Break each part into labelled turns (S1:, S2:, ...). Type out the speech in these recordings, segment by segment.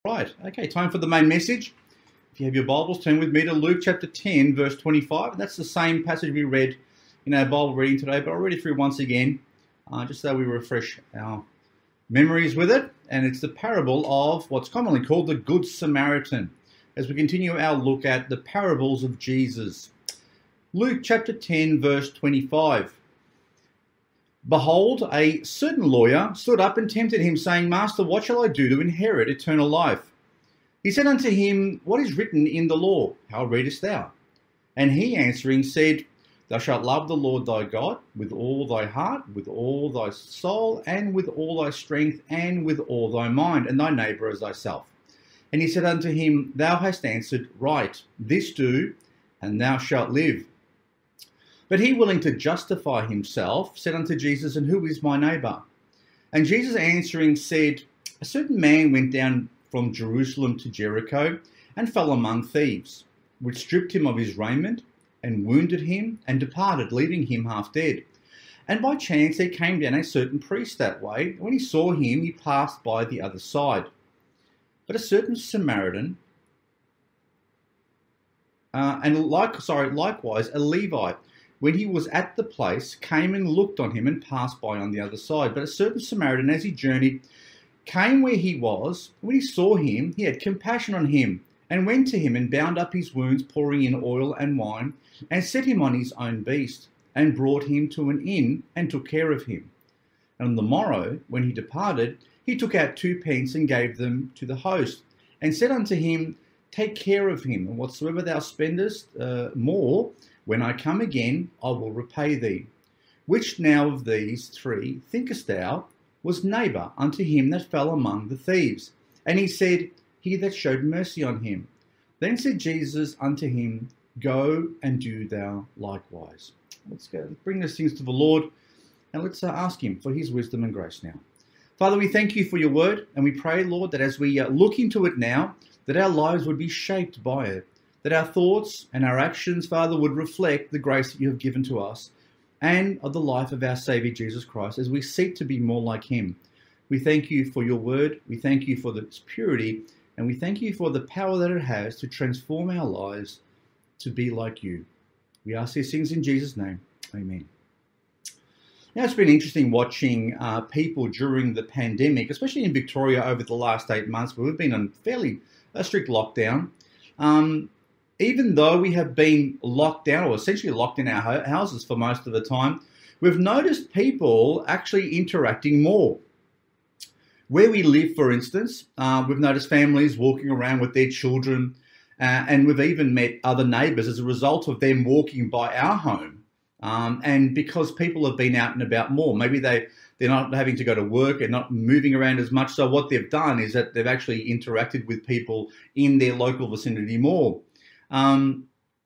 S1: Right, okay, time for the main message. If you have your Bibles, turn with me to Luke chapter 10, verse 25. And that's the same passage we read in our Bible reading today, but I'll read it through once again, just so we refresh our memories with it. And it's the parable of what's commonly called the Good Samaritan, as we continue our look at the parables of Jesus. Luke chapter 10, verse 25. Behold, a certain lawyer stood up and tempted him, saying, Master, what shall I do to inherit eternal life? He said unto him, What is written in the law? How readest thou? And he answering said, Thou shalt love the Lord thy God with all thy heart, with all thy soul, and with all thy strength, and with all thy mind, and thy neighbour as thyself. And he said unto him, Thou hast answered right, this do, and thou shalt live. But he, willing to justify himself, said unto Jesus, And who is my neighbour? And Jesus answering said, A certain man went down from Jerusalem to Jericho, and fell among thieves, which stripped him of his raiment, and wounded him, and departed, leaving him half dead. And by chance there came down a certain priest that way. When he saw him, he passed by the other side. But a certain Samaritan, likewise a Levite, when he was at the place, came and looked on him and passed by on the other side. But a certain Samaritan, as he journeyed, came where he was. When he saw him, he had compassion on him, and went to him and bound up his wounds, pouring in oil and wine, and set him on his own beast, and brought him to an inn, and took care of him. And on the morrow, when he departed, he took out 2 pence and gave them to the host, and said unto him, Take care of him, and whatsoever thou spendest more, when I come again, I will repay thee. Which now of these 3 thinkest thou was neighbour unto him that fell among the thieves? And he said, He that showed mercy on him. Then said Jesus unto him, Go and do thou likewise. Let's go bring these things to the Lord, and let's ask him for his wisdom and grace now. Father, we thank you for your word, and we pray, Lord, that as we look into it now, that our lives would be shaped by it, that our thoughts and our actions, Father, would reflect the grace that you have given to us and of the life of our Saviour Jesus Christ as we seek to be more like him. We thank you for your word, we thank you for its purity, and we thank you for the power that it has to transform our lives to be like you. We ask these things in Jesus' name. Amen. Now, it's been interesting watching people during the pandemic, especially in Victoria over the last 8 months, where we've been on fairly strict lockdown. Even though we have been locked down, or essentially locked in our houses for most of the time, we've noticed people actually interacting more. Where we live, for instance, we've noticed families walking around with their children, and we've even met other neighbours as a result of them walking by our home. And because people have been out and about more, maybe they're not having to go to work and not moving around as much. So what they've done is that they've actually interacted with people in their local vicinity more. When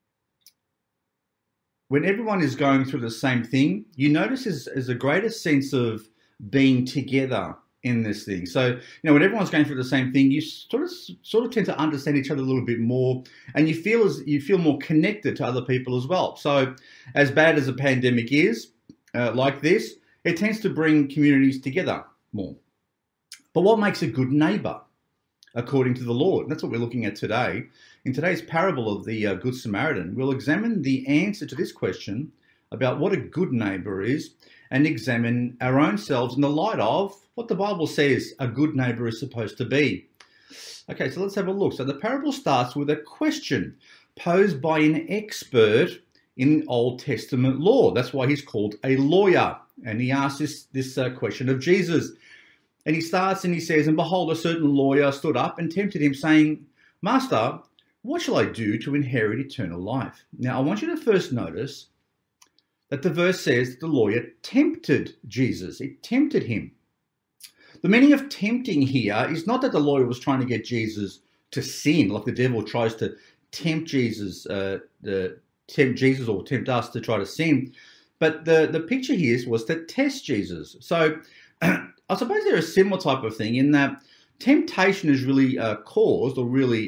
S1: everyone is going through the same thing, you notice there's a greater sense of being together in this thing. So, when everyone's going through the same thing, you sort of tend to understand each other a little bit more, and you feel more connected to other people as well. So, as bad as a pandemic is, like this, it tends to bring communities together more. But what makes a good neighbour, according to the Lord? And that's what we're looking at today. In today's parable of the Good Samaritan, we'll examine the answer to this question about what a good neighbour is, and examine our own selves in the light of what the Bible says a good neighbour is supposed to be. Okay, so let's have a look. So the parable starts with a question posed by an expert in Old Testament law. That's why he's called a lawyer. And he asks this question of Jesus. And he starts and he says, And behold, a certain lawyer stood up and tempted him, saying, Master, what shall I do to inherit eternal life? Now, I want you to first notice that the verse says that the lawyer tempted Jesus. It tempted him. The meaning of tempting here is not that the lawyer was trying to get Jesus to sin, like the devil tries to tempt Jesus, or tempt us to try to sin. But the picture here was to test Jesus. So I suppose they're a similar type of thing in that temptation is really caused or really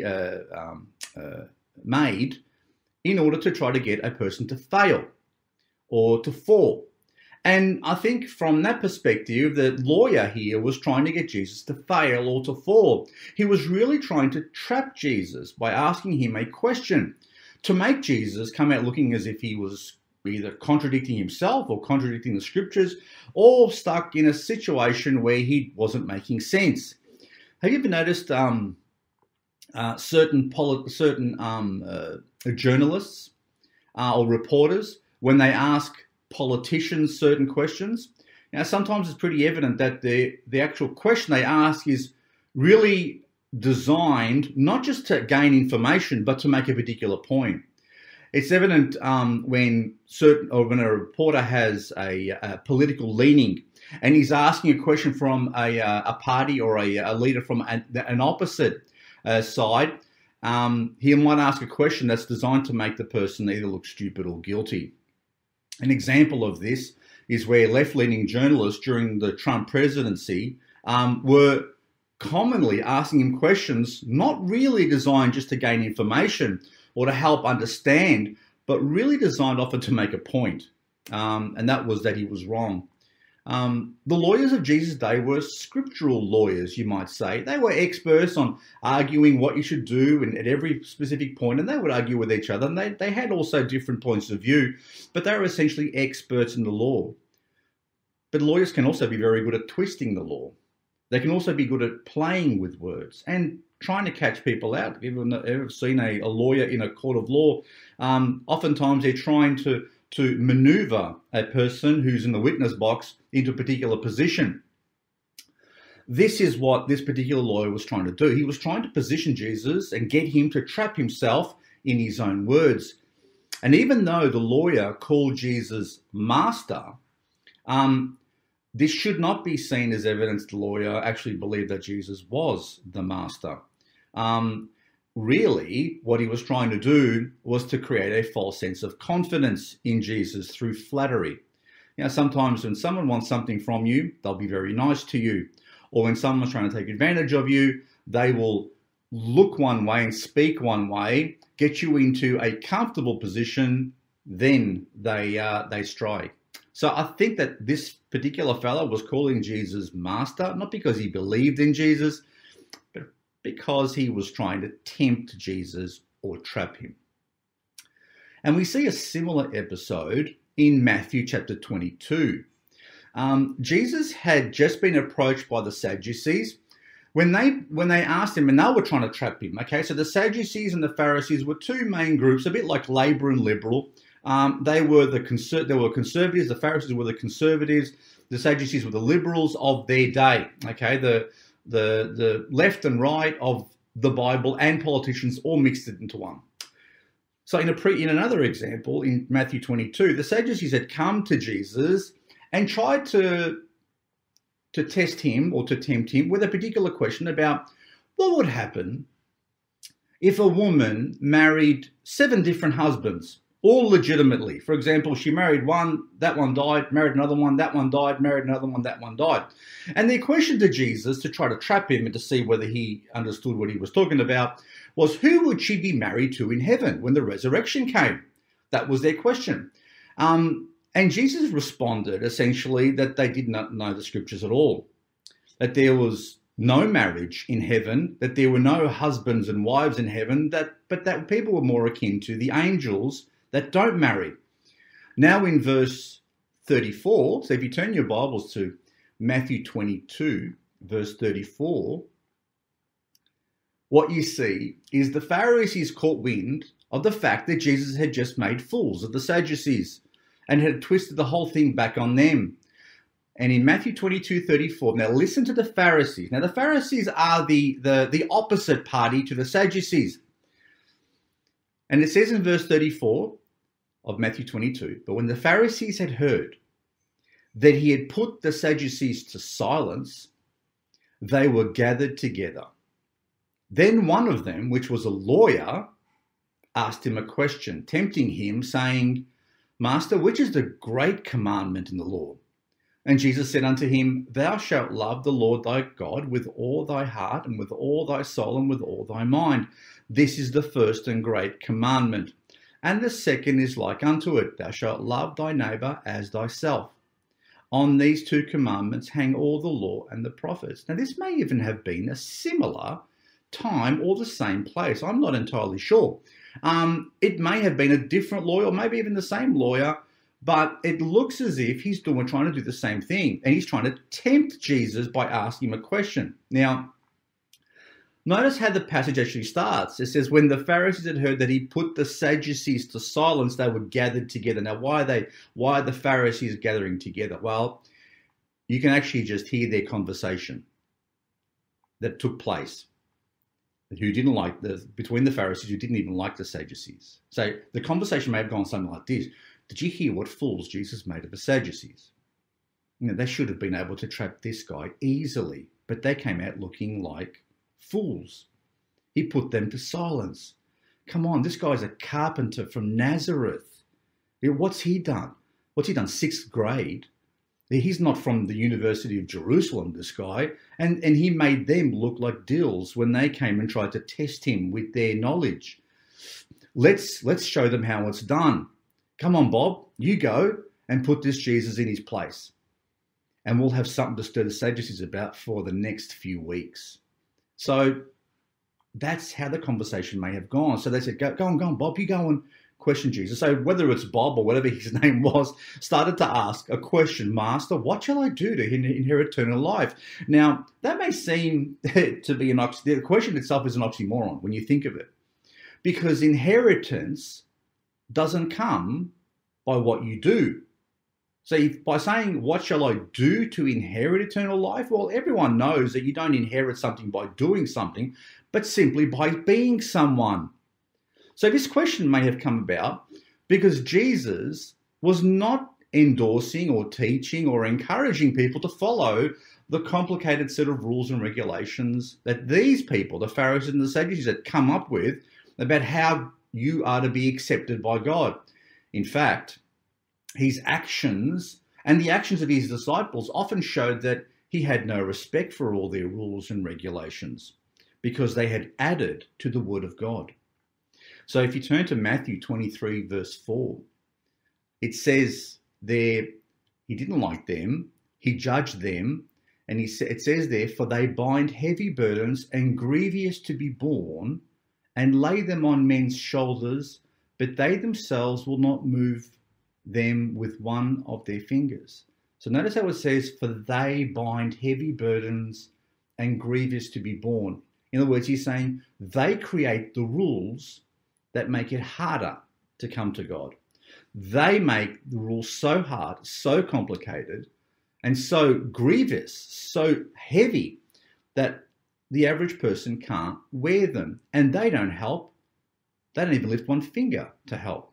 S1: made in order to try to get a person to fail or to fall. And I think from that perspective, the lawyer here was trying to get Jesus to fail or to fall. He was really trying to trap Jesus by asking him a question to make Jesus come out looking as if he was either contradicting himself or contradicting the scriptures, or stuck in a situation where he wasn't making sense. Have you ever noticed certain journalists or reporters, when they ask politicians certain questions, now sometimes it's pretty evident that the actual question they ask is really designed not just to gain information, but to make a particular point. It's evident when a reporter has a political leaning and he's asking a question from a party or a leader from an opposite side. He might ask a question that's designed to make the person either look stupid or guilty. An example of this is where left-leaning journalists during the Trump presidency were commonly asking him questions not really designed just to gain information or to help understand, but really designed often to make a point. And that was that he was wrong. The lawyers of Jesus' day were scriptural lawyers, you might say. They were experts on arguing what you should do and at every specific point, and they would argue with each other. And they had also different points of view, but they were essentially experts in the law. But lawyers can also be very good at twisting the law. They can also be good at playing with words and trying to catch people out. If you've ever seen a lawyer in a court of law, oftentimes they're trying to maneuver a person who's in the witness box into a particular position. This is what this particular lawyer was trying to do. He was trying to position Jesus and get him to trap himself in his own words. And even though the lawyer called Jesus master, this should not be seen as evidence the lawyer actually believed that Jesus was the master. Really, what he was trying to do was to create a false sense of confidence in Jesus through flattery. You know, sometimes when someone wants something from you, they'll be very nice to you. Or when someone's trying to take advantage of you, they will look one way and speak one way, get you into a comfortable position, then they strike. So I think that this particular fellow was calling Jesus master, not because he believed in Jesus, but because he was trying to tempt Jesus or trap him. And we see a similar episode in Matthew chapter 22. Jesus had just been approached by the Sadducees when they asked him, and they were trying to trap him. Okay, so the Sadducees and the Pharisees were two main groups, a bit like Labour and Liberal. They were conservatives. The Pharisees were the conservatives. The Sadducees were the liberals of their day. Okay, the left and right of the Bible and politicians all mixed it into one. So in another example, in Matthew 22, the Sadducees had come to Jesus and tried to test him or to tempt him with a particular question about what would happen if a woman married 7 different husbands, all legitimately. For example, she married one, that one died, married another one, that one died, married another one, that one died. And their question to Jesus, to try to trap him and to see whether he understood what he was talking about, was who would she be married to in heaven when the resurrection came? That was their question. And Jesus responded essentially that they did not know the scriptures at all, that there was no marriage in heaven, that there were no husbands and wives in heaven, but that people were more akin to the angels that don't marry. Now in verse 34, so if you turn your Bibles to Matthew 22, verse 34, what you see is the Pharisees caught wind of the fact that Jesus had just made fools of the Sadducees and had twisted the whole thing back on them. And in Matthew 22:34, now listen to the Pharisees. Now the Pharisees are the opposite party to the Sadducees. And it says in verse 34 of Matthew 22, but when the Pharisees had heard that he had put the Sadducees to silence, they were gathered together. Then one of them, which was a lawyer, asked him a question, tempting him, saying, Master, which is the great commandment in the law? And Jesus said unto him, Thou shalt love the Lord thy God with all thy heart and with all thy soul and with all thy mind. This is the first and great commandment. And the second is like unto it, Thou shalt love thy neighbour as thyself. On these two commandments hang all the law and the prophets. Now, this may even have been a similar time or the same place. I'm not entirely sure. It may have been a different lawyer or maybe even the same lawyer, but it looks as if he's trying to do the same thing, and he's trying to tempt Jesus by asking him a question. Now, notice how the passage actually starts. It says, when the Pharisees had heard that he put the Sadducees to silence, they were gathered together. Now, why are the Pharisees gathering together? Well, you can actually just hear their conversation that took place. Between the Pharisees who didn't even like the Sadducees. So the conversation may have gone something like this. Did you hear what fools Jesus made of the Sadducees? They should have been able to trap this guy easily, but they came out looking like fools. He put them to silence. Come on, this guy's a carpenter from Nazareth. What's he done? Sixth grade. He's not from the University of Jerusalem, this guy. And he made them look like dills when they came and tried to test him with their knowledge. Let's show them how it's done. Come on, Bob, you go and put this Jesus in his place. And we'll have something to stir the Sadducees about for the next few weeks. So that's how the conversation may have gone. So they said, go on, Bob, you go and question Jesus. So whether it's Bob or whatever his name was, started to ask a question, Master, what shall I do to inherit eternal life? Now, that may seem to be the question itself is an oxymoron when you think of it. Because inheritance doesn't come by what you do. So by saying, what shall I do to inherit eternal life? Well, everyone knows that you don't inherit something by doing something, but simply by being someone. So this question may have come about because Jesus was not endorsing or teaching or encouraging people to follow the complicated set of rules and regulations that these people, the Pharisees and the Sadducees, had come up with about how you are to be accepted by God. In fact, his actions and the actions of his disciples often showed that he had no respect for all their rules and regulations because they had added to the word of God. So if you turn to Matthew 23, verse 4, it says there, he didn't like them, he judged them, and it says there, for they bind heavy burdens and grievous to be borne, and lay them on men's shoulders, but they themselves will not move them with one of their fingers. So notice how it says, for they bind heavy burdens and grievous to be borne. In other words, he's saying they create the rules that make it harder to come to God. They make the rules so hard, so complicated, and so grievous, so heavy that the average person can't wear them. And they don't help. They don't even lift one finger to help.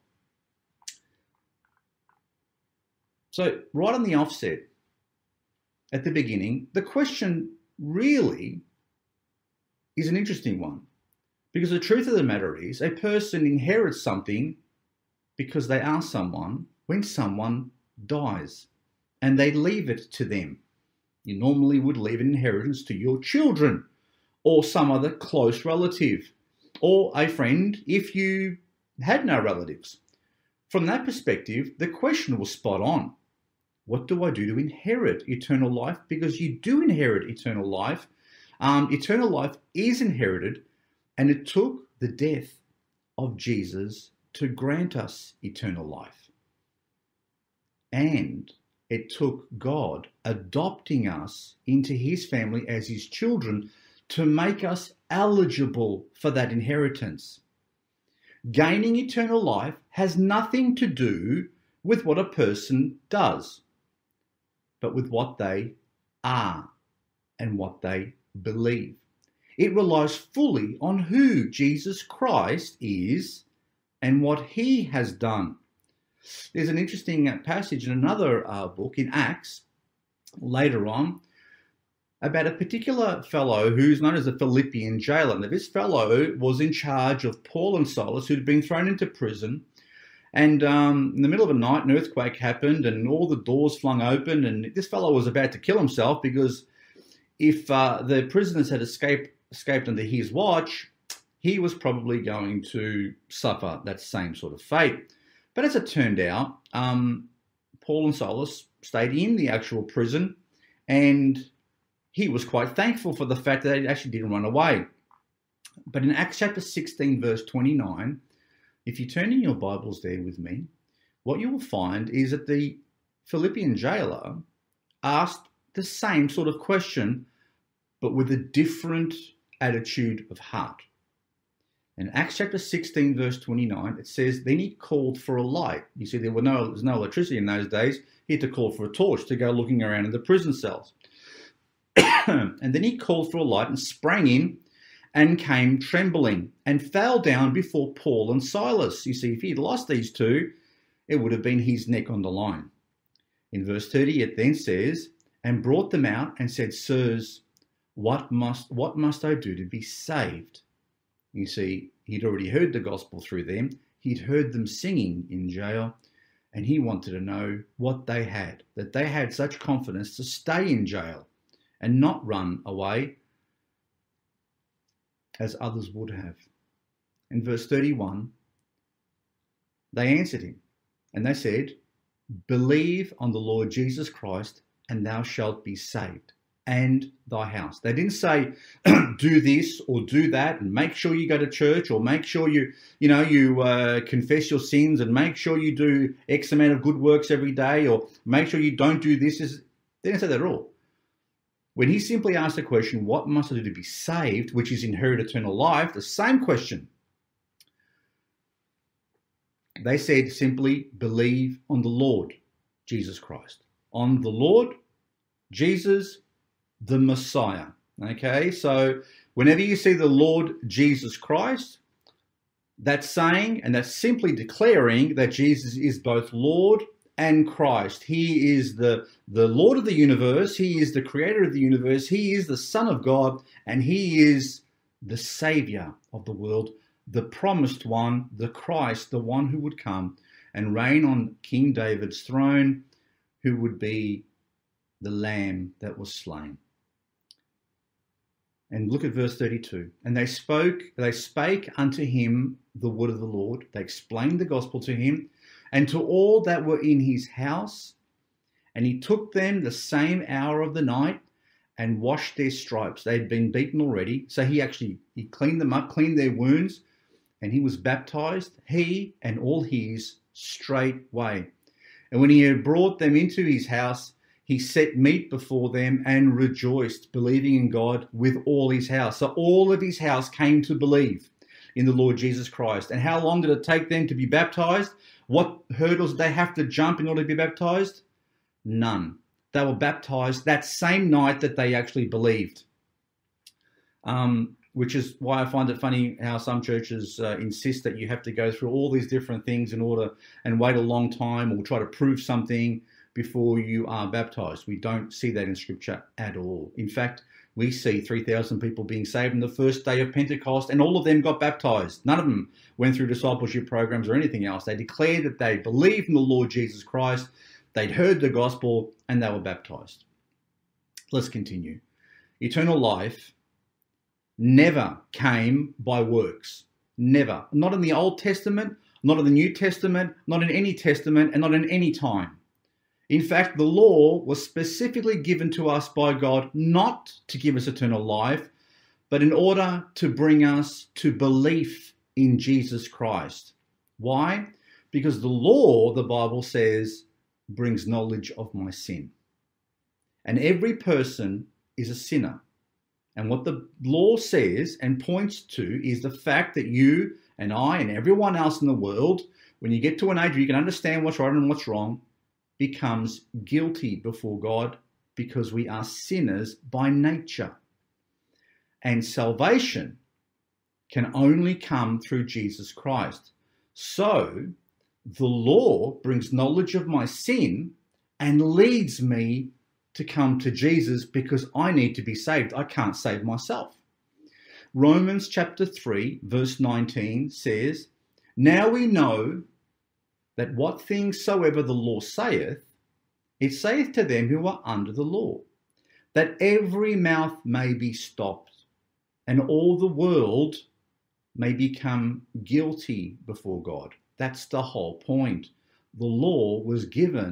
S1: So right on the offset, at the beginning, the question really is an interesting one. Because the truth of the matter is, a person inherits something because they are someone when someone dies and they leave it to them. You normally would leave an inheritance to your children or some other close relative or a friend if you had no relatives. From that perspective, the question was spot on. What do I do to inherit eternal life? Because you do inherit eternal life. Eternal life is inherited, and it took the death of Jesus to grant us eternal life. And it took God adopting us into his family as his children to make us eligible for that inheritance. Gaining eternal life has nothing to do with what a person does, but with what they are and what they believe. It relies fully on who Jesus Christ is and what he has done. There's an interesting passage in another book in Acts later on about a particular fellow who's known as a Philippian jailer. Now, this fellow was in charge of Paul and Silas, who'd been thrown into prison. And in the middle of the night, an earthquake happened and all the doors flung open. And this fellow was about to kill himself because if the prisoners had escaped under his watch, he was probably going to suffer that same sort of fate. But as it turned out, Paul and Silas stayed in the actual prison, and he was quite thankful for the fact that he actually didn't run away. But in Acts chapter 16, verse 29, if you turn in your Bibles there with me, what you will find is that the Philippian jailer asked the same sort of question, but with a different attitude of heart. In Acts chapter 16, verse 29, it says, then he called for a light. You see, there was no electricity in those days. He had to call for a torch to go looking around in the prison cells. And then he called for a light and sprang in and came trembling and fell down before Paul and Silas. You see, if he had lost these two, it would have been his neck on the line. In verse 30, it then says, and brought them out and said, sirs, what must I do to be saved? You see, he'd already heard the gospel through them. He'd heard them singing in jail, and he wanted to know what they had, that they had such confidence to stay in jail and not run away as others would have. In verse 31, they answered him, and they said, believe on the Lord Jesus Christ, and thou shalt be saved, and thy house. They didn't say, do this or do that, and make sure you go to church, or make sure you confess your sins, and make sure you do X amount of good works every day, or make sure you don't do this. They didn't say that at all. When he simply asked the question, what must I do to be saved, which is inherit eternal life, the same question, they said simply, believe on the Lord Jesus Christ. On the Lord Jesus, the Messiah. Okay, so whenever you see the Lord Jesus Christ, that's saying, and that's simply declaring that Jesus is both Lord and Christ. He is the Lord of the universe. He is the creator of the universe. He is the Son of God, and he is the Savior of the world, the promised one, the Christ, the one who would come and reign on King David's throne, who would be the Lamb that was slain. And look at verse 32. And they spake unto him the word of the Lord. They explained the gospel to him and to all that were in his house. And he took them the same hour of the night and washed their stripes. They had been beaten already. So he cleaned them up, cleaned their wounds, and he was baptized, he and all his, straightway. And when he had brought them into his house, he set meat before them and rejoiced, believing in God with all his house. So all of his house came to believe in the Lord Jesus Christ. And how long did it take them to be baptized? What hurdles did they have to jump in order to be baptized? None. They were baptized that same night that they actually believed. Which is why I find it funny how some churches insist that you have to go through all these different things in order and wait a long time or try to prove something before you are baptized. We don't see that in Scripture at all. In fact, we see 3,000 people being saved on the first day of Pentecost, and all of them got baptized. None of them went through discipleship programs or anything else. They declared that they believed in the Lord Jesus Christ, they'd heard the gospel, and they were baptized. Let's continue. Eternal life never came by works. Never. Not in the Old Testament, not in the New Testament, not in any testament, and not in any time. In fact, the law was specifically given to us by God not to give us eternal life, but in order to bring us to belief in Jesus Christ. Why? Because the law, the Bible says, brings knowledge of my sin. And every person is a sinner. And what the law says and points to is the fact that you and I and everyone else in the world, when you get to an age where you can understand what's right and what's wrong, becomes guilty before God because we are sinners by nature. And salvation can only come through Jesus Christ. So the law brings knowledge of my sin and leads me to come to Jesus because I need to be saved. I can't save myself. Romans chapter 3, verse 19 says, now we know that what things soever the law saith, it saith to them who are under the law, that every mouth may be stopped, and all the world may become guilty before God. That's the whole point. The law was given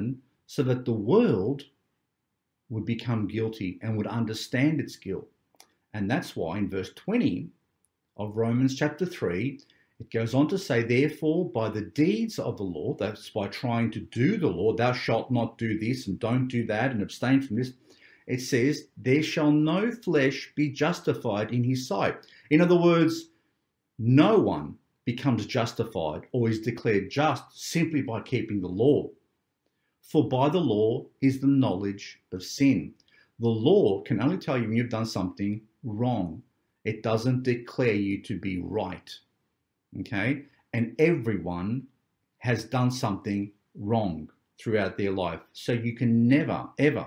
S1: so that the world would become guilty and would understand its guilt. And that's why in verse 20 of Romans chapter 3, it goes on to say, therefore, by the deeds of the law, that's by trying to do the law, thou shalt not do this and don't do that and abstain from this, it says, there shall no flesh be justified in his sight. In other words, no one becomes justified or is declared just simply by keeping the law. For by the law is the knowledge of sin. The law can only tell you when you've done something wrong. It doesn't declare you to be right. Okay? And everyone has done something wrong throughout their life. So you can never, ever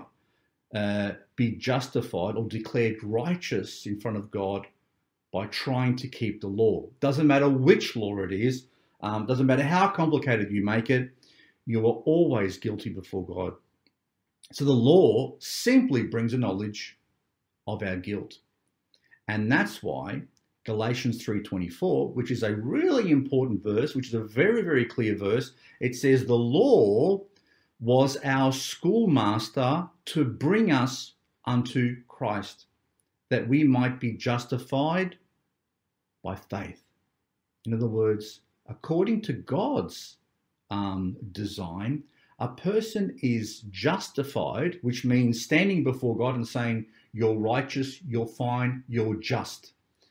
S1: be justified or declared righteous in front of God by trying to keep the law. Doesn't matter which law it is. Doesn't matter how complicated you make it. You are always guilty before God. So the law simply brings a knowledge of our guilt. And that's why Galatians 3:24, which is a really important verse, which is a very, very clear verse, it says the law was our schoolmaster to bring us unto Christ, that we might be justified by faith. In other words, according to God's design, a person is justified, which means standing before God and saying, you're righteous, you're fine, you're just.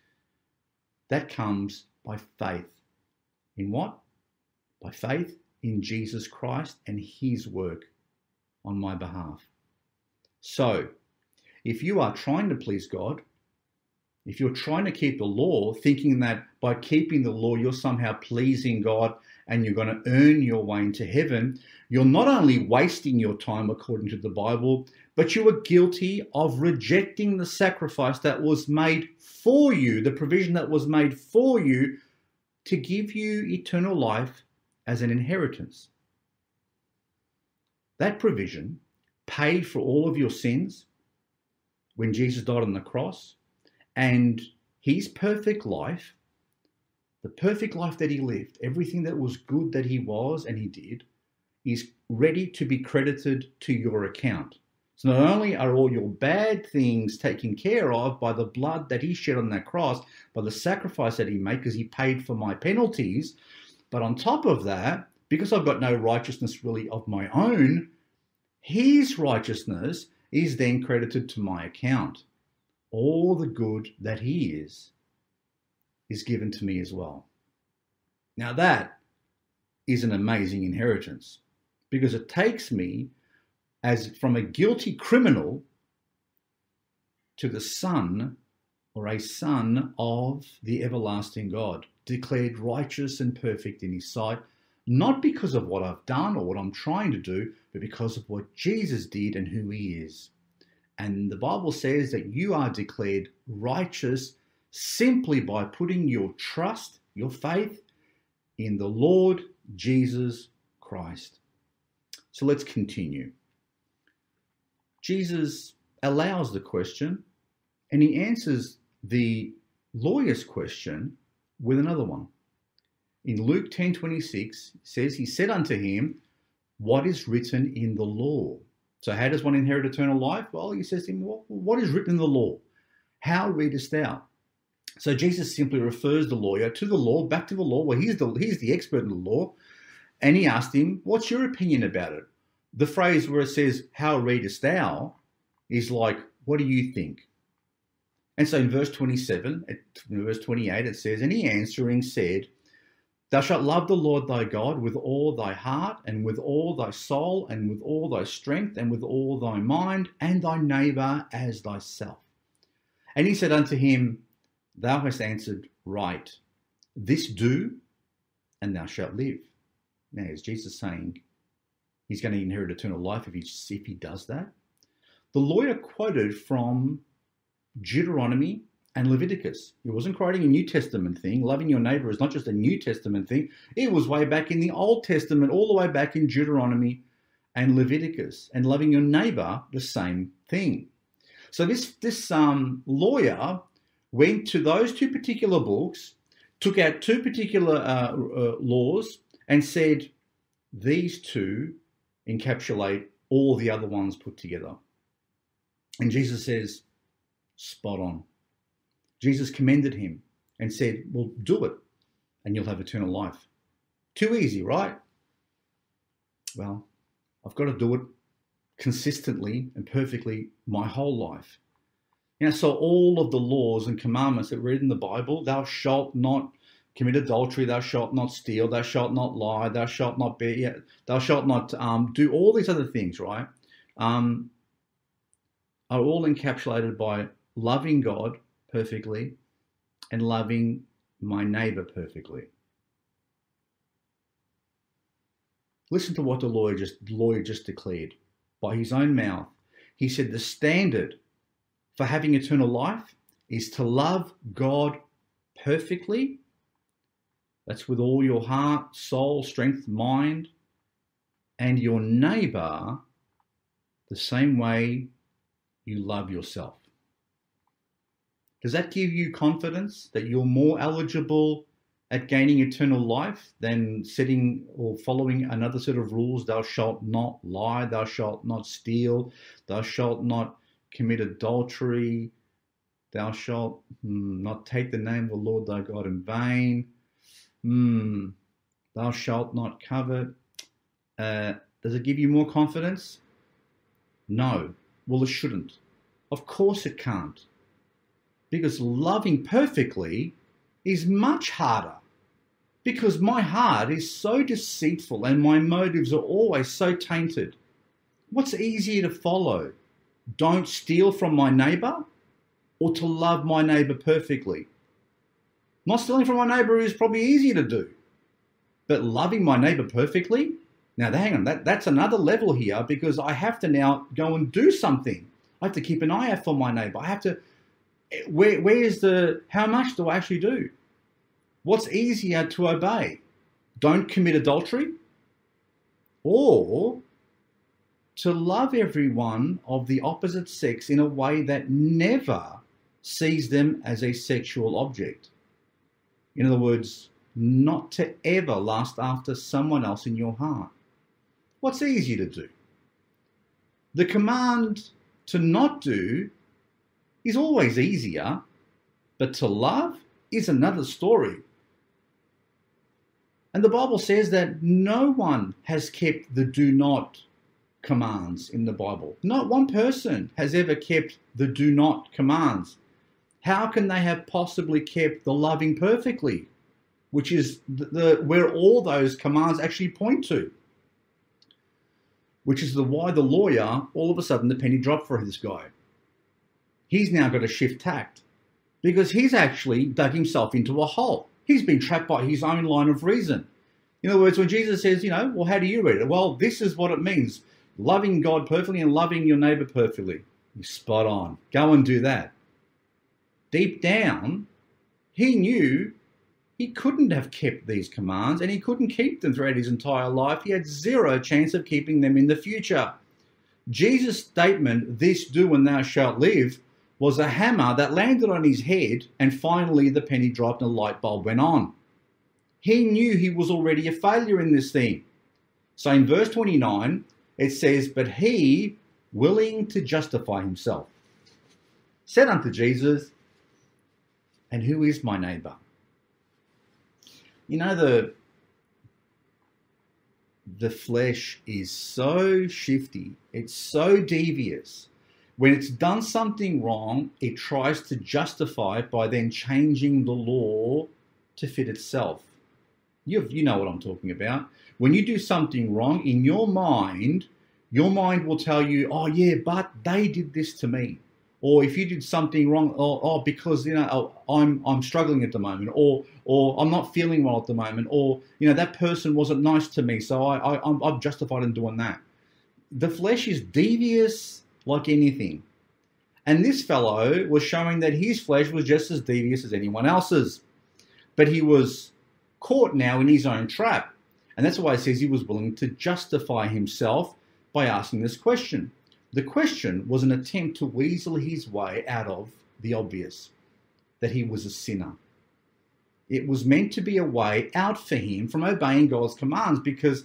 S1: That comes by faith. In what? By faith in Jesus Christ and his work on my behalf. So, if you are trying to please God, if you're trying to keep the law, thinking that by keeping the law you're somehow pleasing God and you're going to earn your way into heaven, you're not only wasting your time according to the Bible, but you are guilty of rejecting the sacrifice that was made for you, the provision that was made for you to give you eternal life as an inheritance. That provision paid for all of your sins when Jesus died on the cross, and his perfect life, the perfect life that he lived, everything that was good that he was and he did, is ready to be credited to your account. So not only are all your bad things taken care of by the blood that he shed on that cross, by the sacrifice that he made because he paid for my penalties, but on top of that, because I've got no righteousness really of my own, his righteousness is then credited to my account. All the good that he is given to me as well. Now that is an amazing inheritance because it takes me as from a guilty criminal to the son or a son of the everlasting God, declared righteous and perfect in his sight, not because of what I've done or what I'm trying to do, but because of what Jesus did and who he is. And the Bible says that you are declared righteous simply by putting your trust, your faith in the Lord Jesus Christ. So let's continue. Jesus allows the question and he answers the lawyer's question with another one. In Luke 10:26, it says, he said unto him, what is written in the law? So how does one inherit eternal life? Well, he says to him, well, what is written in the law? How readest thou? So Jesus simply refers the lawyer to the law, back to the law. Well, he's the expert in the law. And he asked him, what's your opinion about it? The phrase where it says, how readest thou, is like, what do you think? And so in verse 27, in verse 28, it says, and he answering said, thou shalt love the Lord thy God with all thy heart and with all thy soul and with all thy strength and with all thy mind and thy neighbour as thyself. And he said unto him, thou hast answered right. This do, and thou shalt live. Now, is Jesus saying he's going to inherit eternal life if he does that? The lawyer quoted from Deuteronomy and Leviticus. He wasn't quoting a New Testament thing. Loving your neighbor is not just a New Testament thing. It was way back in the Old Testament, all the way back in Deuteronomy and Leviticus. And loving your neighbor, the same thing. So this lawyer went to those two particular books, took out two particular laws, and said, these two encapsulate all the other ones put together. And Jesus says, spot on. Jesus commended him and said, well, do it and you'll have eternal life. Too easy, right? Well, I've got to do it consistently and perfectly my whole life. So all of the laws and commandments that read in the Bible, thou shalt not commit adultery, thou shalt not steal, thou shalt not lie, thou shalt not thou shalt not do all these other things, right? Are all encapsulated by loving God perfectly and loving my neighbor perfectly. Listen to what the lawyer just declared by his own mouth. He said the standard for having eternal life is to love God perfectly. That's with all your heart, soul, strength, mind, and your neighbor the same way you love yourself. Does that give you confidence that you're more eligible at gaining eternal life than setting or following another set of rules? Thou shalt not lie, thou shalt not steal, thou shalt not commit adultery, thou shalt not take the name of the Lord thy God in vain, thou shalt not covet. Does it give you more confidence? No. Well, it shouldn't. Of course it can't. Because loving perfectly is much harder. Because my heart is so deceitful and my motives are always so tainted. What's easier to follow? Don't steal from my neighbor, or to love my neighbor perfectly? Not stealing from my neighbor is probably easier to do. But loving my neighbor perfectly? Now, hang on, that's another level here, because I have to now go and do something. I have to keep an eye out for my neighbor. I have to, how much do I actually do? What's easier to obey? Don't commit adultery? Or to love everyone of the opposite sex in a way that never sees them as a sexual object? In other words, not to ever lust after someone else in your heart. What's easier to do? The command to not do is always easier, but to love is another story. And the Bible says that no one has kept the do not commands in the Bible. Not one person has ever kept the do not commands. How can they have possibly kept the loving perfectly, which is where all those commands actually point to? Which is why the lawyer, all of a sudden, the penny dropped for this guy. He's now got to shift tact because he's actually dug himself into a hole. He's been trapped by his own line of reason. In other words, when Jesus says, well, how do you read it? Well, this is what it means. Loving God perfectly and loving your neighbor perfectly. You're spot on. Go and do that. Deep down, he knew he couldn't have kept these commands, and he couldn't keep them throughout his entire life. He had zero chance of keeping them in the future. Jesus' statement, this do and thou shalt live, was a hammer that landed on his head, and finally the penny dropped and a light bulb went on. He knew he was already a failure in this thing. So in verse 29, it says, but he, willing to justify himself, said unto Jesus, and who is my neighbor? The flesh is so shifty, it's so devious. When it's done something wrong, it tries to justify it by then changing the law to fit itself. You know what I'm talking about. When you do something wrong, in your mind will tell you, oh yeah, but they did this to me. Or if you did something wrong, because I'm struggling at the moment, or I'm not feeling well at the moment, or that person wasn't nice to me, so I'm justified in doing that. The flesh is devious like anything, and this fellow was showing that his flesh was just as devious as anyone else's, but he was caught now in his own trap, and that's why it says he was willing to justify himself by asking this question. The question was an attempt to weasel his way out of the obvious, that he was a sinner. It was meant to be a way out for him from obeying God's commands, because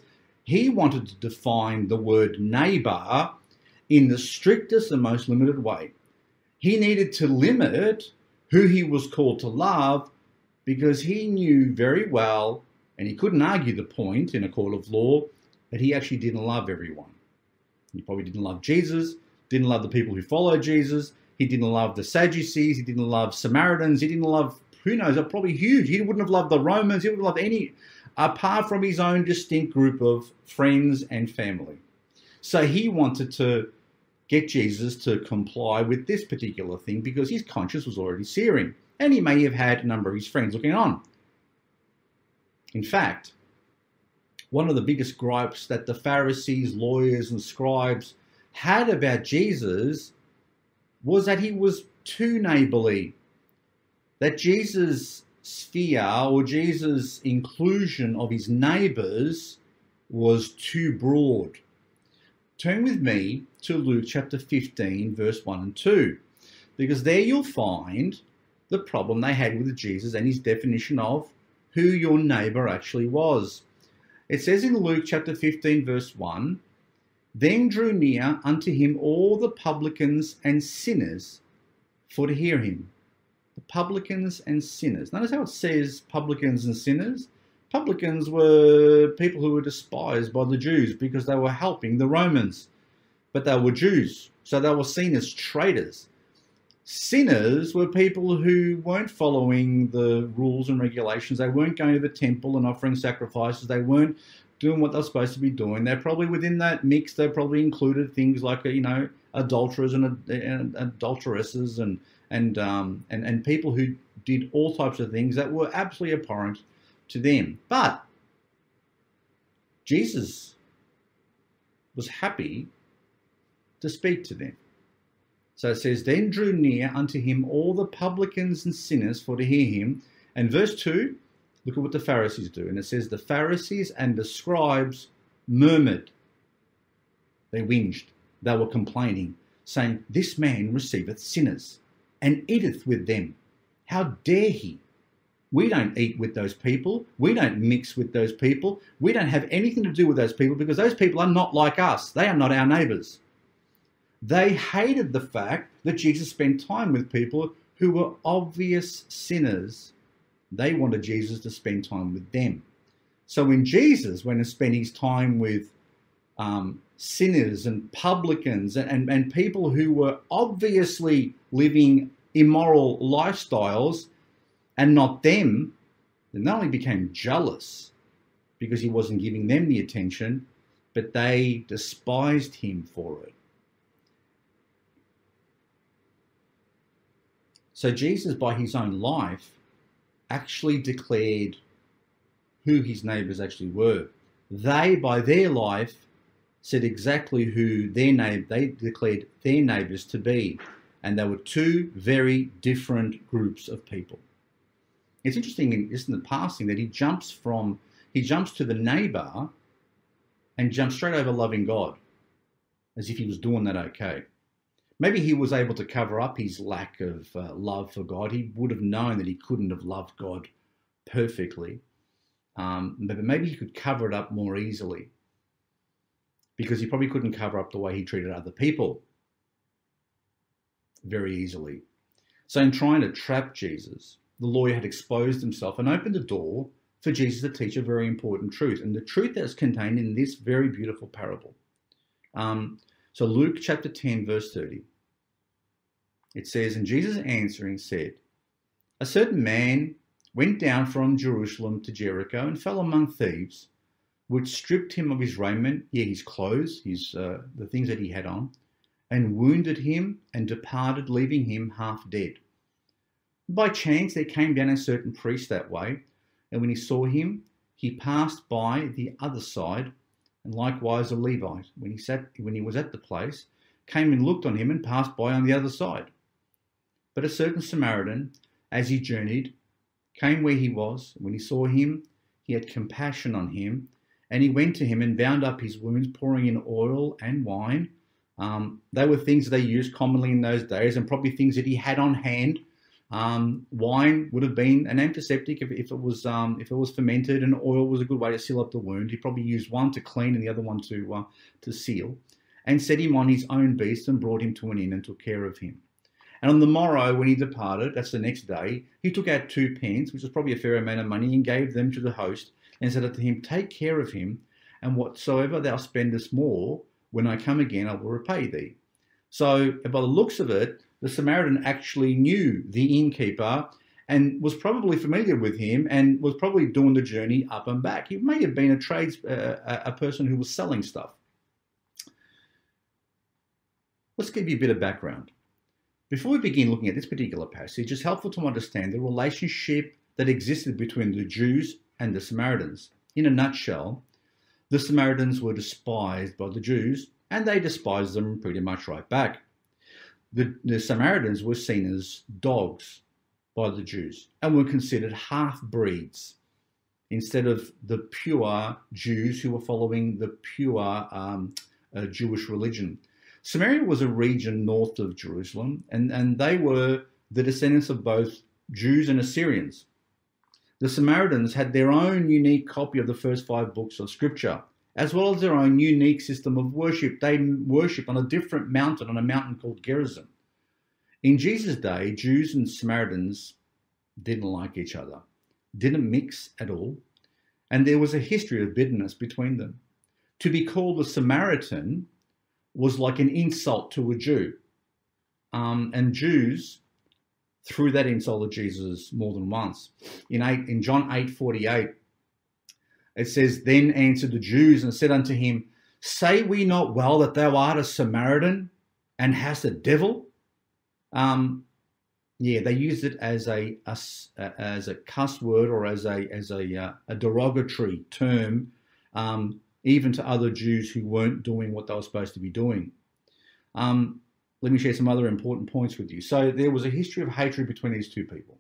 S1: He wanted to define the word neighbour in the strictest and most limited way. He needed to limit who he was called to love because he knew very well, and he couldn't argue the point in a court of law, that he actually didn't love everyone. He probably didn't love Jesus, didn't love the people who followed Jesus. He didn't love the Sadducees. He didn't love Samaritans. He didn't love, who knows, they're probably huge. He wouldn't have loved the Romans. He wouldn't have loved any, apart from his own distinct group of friends and family. So he wanted to get Jesus to comply with this particular thing because his conscience was already searing. And he may have had a number of his friends looking on. In fact, one of the biggest gripes that the Pharisees, lawyers, and scribes had about Jesus was that he was too neighbourly, that Jesus' sphere or Jesus' inclusion of his neighbours was too broad. Turn with me to Luke chapter 15, verse 1 and 2, because there you'll find the problem they had with Jesus and his definition of who your neighbour actually was. It says in Luke chapter 15, verse 1, "Then drew near unto him all the publicans and sinners for to hear him." The publicans and sinners. Notice how it says publicans and sinners. Publicans were people who were despised by the Jews because they were helping the Romans. But they were Jews, so they were seen as traitors. Sinners were people who weren't following the rules and regulations. They weren't going to the temple and offering sacrifices. They weren't doing what they're supposed to be doing. They're probably within that mix. They probably included things like, adulterers and adulteresses and people who did all types of things that were absolutely abhorrent to them. But Jesus was happy to speak to them. So it says, "Then drew near unto him all the publicans and sinners for to hear him." And verse 2, look at what the Pharisees do. And it says, "The Pharisees and the scribes murmured." They whinged. They were complaining, saying, "This man receiveth sinners and eateth with them. How dare he? We don't eat with those people. We don't mix with those people. We don't have anything to do with those people because those people are not like us. They are not our neighbours." They hated the fact that Jesus spent time with people who were obvious sinners. They wanted Jesus to spend time with them. So when Jesus went and spent his time with sinners and publicans and people who were obviously living immoral lifestyles and not them, they not only became jealous because he wasn't giving them the attention, but they despised him for it. So Jesus, by his own life, actually declared who his neighbours actually were. They, by their life, said exactly who they declared their neighbours to be. And they were two very different groups of people. It's interesting, isn't it, passing that he jumps to the neighbour and jumps straight over loving God, as if he was doing that okay. Maybe he was able to cover up his lack of love for God. He would have known that he couldn't have loved God perfectly. But maybe he could cover it up more easily because he probably couldn't cover up the way he treated other people very easily. So in trying to trap Jesus, the lawyer had exposed himself and opened the door for Jesus to teach a very important truth, and the truth that is contained in this very beautiful parable. So Luke chapter 10, verse 30, it says, "And Jesus answering said, A certain man went down from Jerusalem to Jericho and fell among thieves, which stripped him of his raiment, his clothes, the things that he had on, and wounded him and departed, leaving him half dead. By chance there came down a certain priest that way, and when he saw him, he passed by the other side, and likewise a Levite, when he was at the place, came and looked on him and passed by on the other side. But a certain Samaritan, as he journeyed, came where he was. When he saw him, he had compassion on him, and he went to him and bound up his wounds, pouring in oil and wine." They were things that they used commonly in those days, and probably things that he had on hand Wine would have been an antiseptic if it was fermented, and oil was a good way to seal up the wound. He probably used one to clean and the other one to seal, and set him on his own beast and brought him to an inn and took care of him. And on the morrow, when he departed, that's the next day, he took out 2 pence, which was probably a fair amount of money, and gave them to the host, and said unto him, Take care of him, and whatsoever thou spendest more, when I come again, I will repay thee. So, by the looks of it, the Samaritan actually knew the innkeeper and was probably familiar with him and was probably doing the journey up and back. He may have been a person who was selling stuff. Let's give you a bit of background. Before we begin looking at this particular passage, it's helpful to understand the relationship that existed between the Jews and the Samaritans. In a nutshell, the Samaritans were despised by the Jews, and they despised them pretty much right back. The Samaritans were seen as dogs by the Jews and were considered half-breeds instead of the pure Jews who were following the pure Jewish religion. Samaria was a region north of Jerusalem, and they were the descendants of both Jews and Assyrians. The Samaritans had their own unique copy of the first 5 books of Scripture, as well as their own unique system of worship. They worship on a different mountain, on a mountain called Gerizim. In Jesus' day, Jews and Samaritans didn't like each other, didn't mix at all, and there was a history of bitterness between them. To be called a Samaritan was like an insult to a Jew. And Jews threw that insult at Jesus more than once. In John 8:48, it says, Then answered the Jews and said unto him, Say we not well that thou art a Samaritan and hast a devil? They used it as a cuss word or as a derogatory term, even to other Jews who weren't doing what they were supposed to be doing. Let me share some other important points with you. So there was a history of hatred between these two people.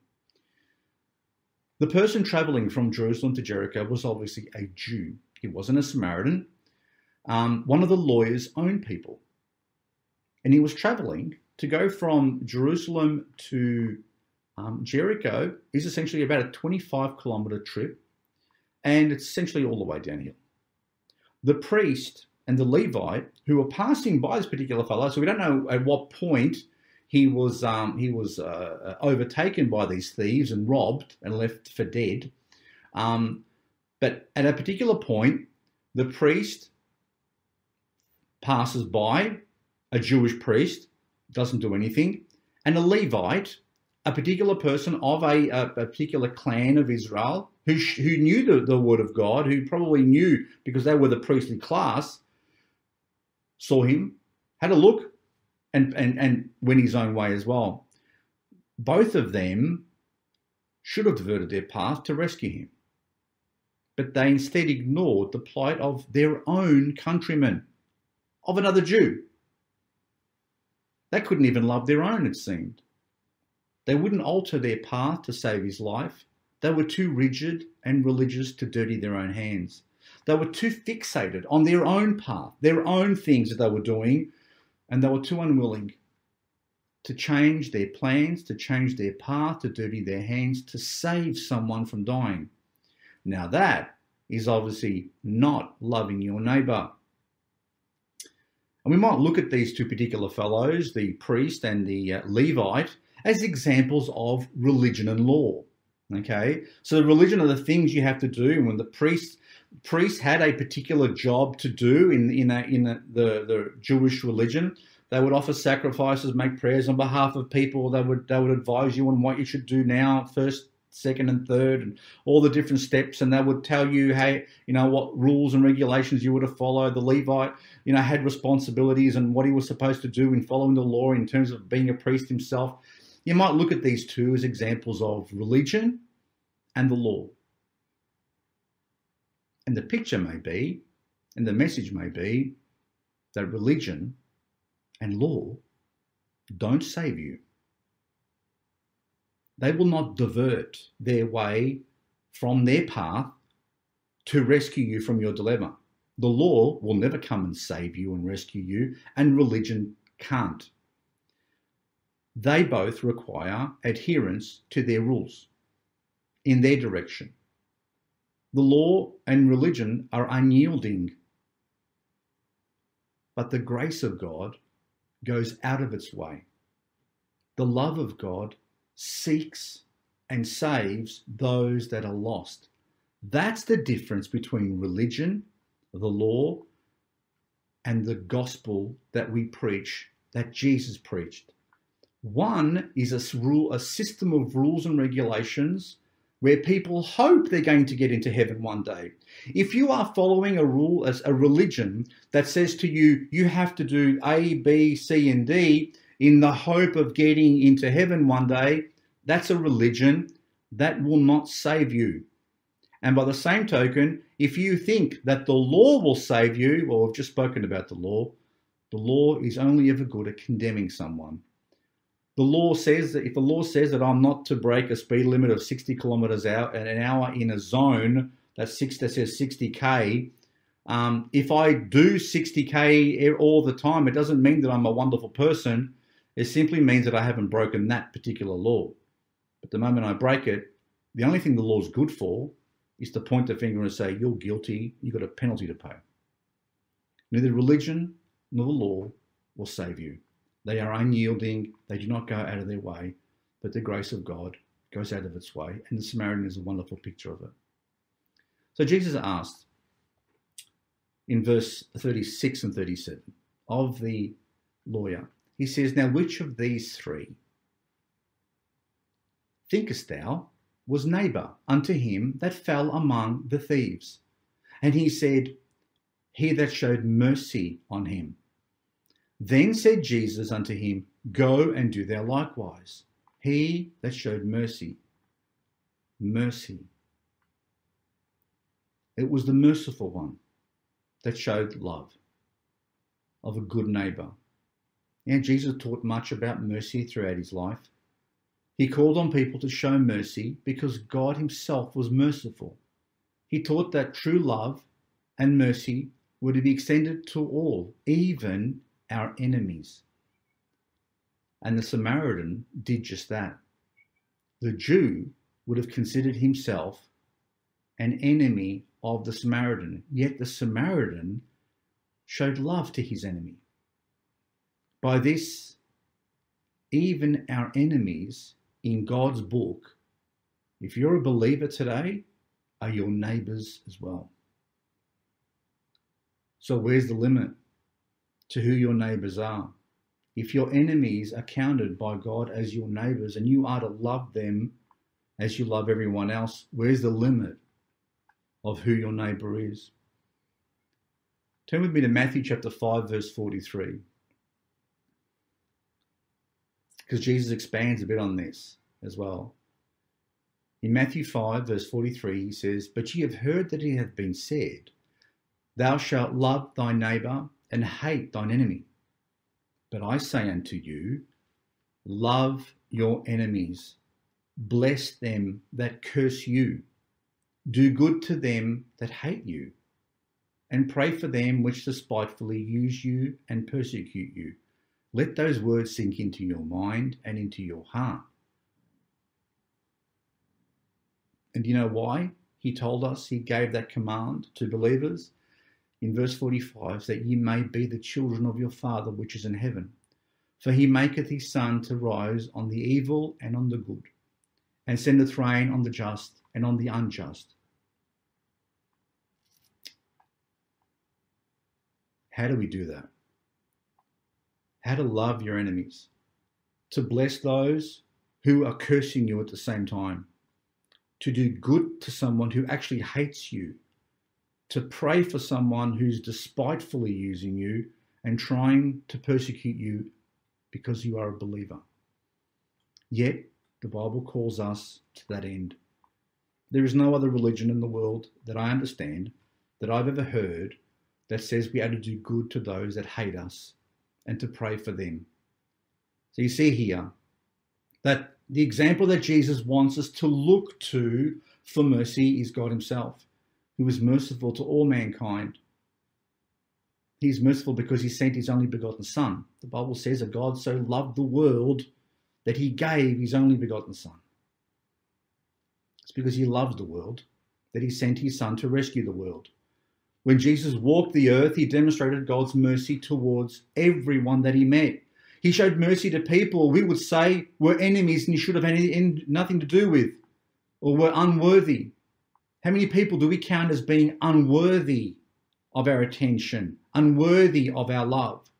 S1: The person traveling from Jerusalem to Jericho was obviously a Jew. He wasn't a Samaritan, one of the lawyer's own people. And he was traveling to go from Jerusalem to Jericho is essentially about a 25-kilometer trip, and it's essentially all the way downhill. The priest and the Levite who were passing by this particular fellow, so we don't know at what point he was overtaken by these thieves and robbed and left for dead. But at a particular point, the priest passes by, a Jewish priest, doesn't do anything, and a Levite, a particular person of a particular clan of Israel, who knew the word of God, who probably knew because they were the priestly class, saw him, had a look, and went his own way as well. Both of them should have diverted their path to rescue him, but they instead ignored the plight of their own countrymen, of another Jew. They couldn't even love their own, it seemed. They wouldn't alter their path to save his life. They were too rigid and religious to dirty their own hands. They were too fixated on their own path, their own things that they were doing, and they were too unwilling to change their plans, to change their path, to dirty their hands, to save someone from dying. Now that is obviously not loving your neighbour. And we might look at these two particular fellows, the priest and the Levite, as examples of religion and law. Okay, so the religion are the things you have to do. And when the priest had a particular job to do in the Jewish religion, they would offer sacrifices, make prayers on behalf of people. They would advise you on what you should do now, first, second, and third, and all the different steps. And they would tell you, hey, what rules and regulations you were to follow. The Levite, had responsibilities and what he was supposed to do in following the law in terms of being a priest himself. You might look at these two as examples of religion and the law. And the picture may be, and the message may be, that religion and law don't save you. They will not divert their way from their path to rescue you from your dilemma. The law will never come and save you and rescue you, and religion can't. they both require adherence to their rules in their direction. The law and religion are unyielding, but the grace of God goes out of its way. The love of God seeks and saves those that are lost. That's the difference between religion, the law, and the gospel that we preach, that Jesus preached. One is a system of rules and regulations where people hope they're going to get into heaven one day. If you are following a rule as a religion that says to you, you have to do A, B, C, and D in the hope of getting into heaven one day, that's a religion that will not save you. And by the same token, if you think that the law will save you, well, we've just spoken about the law is only ever good at condemning someone. The law says that if the law says that I'm not to break a speed limit of 60 kilometers an hour in a zone that says 60k, if I do 60k all the time, it doesn't mean that I'm a wonderful person. It simply means that I haven't broken that particular law. But the moment I break it, the only thing the law is good for is to point the finger and say, you're guilty, you've got a penalty to pay. Neither religion nor the law will save you. They are unyielding, they do not go out of their way, but the grace of God goes out of its way, and the Samaritan is a wonderful picture of it. So Jesus asked in verse 36 and 37 of the lawyer, he says, now which of these three thinkest thou was neighbour unto him that fell among the thieves? And he said, he that showed mercy on him. Then said Jesus unto him, go and do thou likewise. He that showed mercy. Mercy. It was the merciful one that showed love of a good neighbour. And Jesus taught much about mercy throughout his life. He called on people to show mercy because God himself was merciful. He taught that true love and mercy were to be extended to all, even our enemies. And the Samaritan did just that. The Jew would have considered himself an enemy of the Samaritan, yet the Samaritan showed love to his enemy. By this, even our enemies in God's book, if you're a believer today, are your neighbours as well. So where's the limit to who your neighbours are? If your enemies are counted by God as your neighbours and you are to love them as you love everyone else, where's the limit of who your neighbour is? Turn with me to Matthew chapter 5, verse 43. Because Jesus expands a bit on this as well. In Matthew 5, verse 43, he says, but ye have heard that it hath been said, thou shalt love thy neighbour and hate thine enemy. But I say unto you, love your enemies, bless them that curse you, do good to them that hate you, and pray for them which despitefully use you and persecute you. Let those words sink into your mind and into your heart. And you know why he told us, he gave that command to believers? In verse 45, that ye may be the children of your Father which is in heaven. For he maketh his sun to rise on the evil and on the good, and sendeth rain on the just and on the unjust. How do we do that? How to love your enemies, to bless those who are cursing you at the same time, to do good to someone who actually hates you, to pray for someone who's despitefully using you and trying to persecute you because you are a believer. Yet, the Bible calls us to that end. There is no other religion in the world that I understand, that I've ever heard, that says we are to do good to those that hate us and to pray for them. So you see here that the example that Jesus wants us to look to for mercy is God himself, who is merciful to all mankind. He's merciful because he sent his only begotten Son. The Bible says that God so loved the world that he gave his only begotten Son. It's because he loves the world that he sent his Son to rescue the world. When Jesus walked the earth, he demonstrated God's mercy towards everyone that he met. He showed mercy to people we would say were enemies and he should have had nothing to do with, or were unworthy. How many people do we count as being unworthy of our attention, unworthy of our love?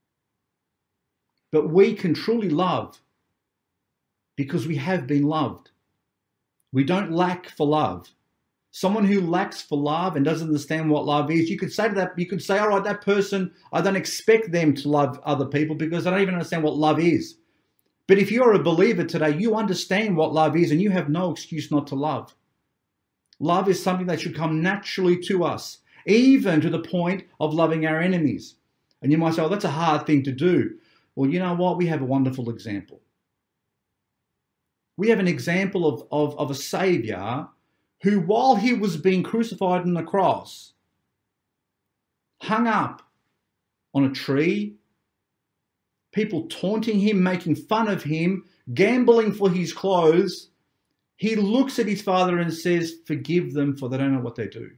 S1: But we can truly love because we have been loved. We don't lack for love. Someone who lacks for love and doesn't understand what love is, you could say to that, you could say, all right, that person, I don't expect them to love other people because I don't even understand what love is. But if you're a believer today, you understand what love is and you have no excuse not to love. Love is something that should come naturally to us, even to the point of loving our enemies. And you might say, oh, that's a hard thing to do. Well, you know what? We have a wonderful example. We have an example of a Saviour who, while he was being crucified on the cross, hung up on a tree, people taunting him, making fun of him, gambling for his clothes, he looks at his Father and says, forgive them for they don't know what they do.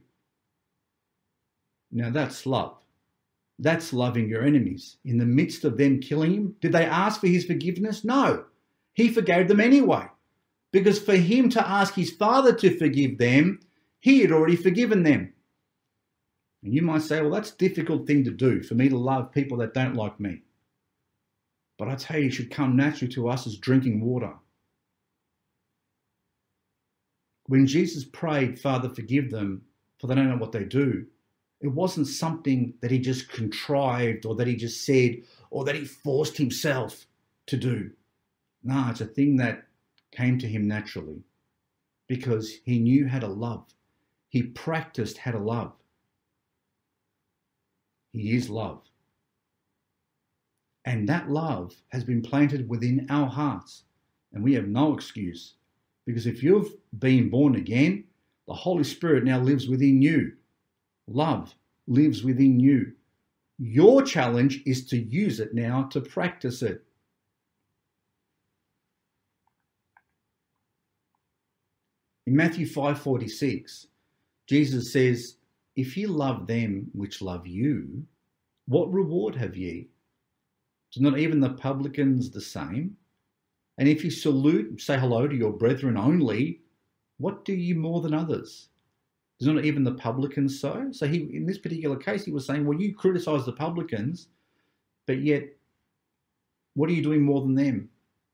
S1: Now that's love. That's loving your enemies. In the midst of them killing him, did they ask for his forgiveness? No. He forgave them anyway. Because for him to ask his Father to forgive them, he had already forgiven them. And you might say, well, that's a difficult thing to do, for me to love people that don't like me. But I tell you, it should come naturally to us as drinking water. When Jesus prayed, Father, forgive them, for they don't know what they do, it wasn't something that he just contrived or that he just said or that he forced himself to do. No, it's a thing that came to him naturally because he knew how to love. He practiced how to love. He is love. And that love has been planted within our hearts. And we have no excuse. Because if you've been born again, the Holy Spirit now lives within you. Love lives within you. Your challenge is to use it now, to practice it. In Matthew 5:46, Jesus says, if ye love them which love you, what reward have ye? Do not even the publicans the same? And if you salute, say hello to your brethren only, what do you more than others? Does not even the publicans so? So he, in this particular case, he was saying, well, you criticize the publicans, but yet, what are you doing more than them?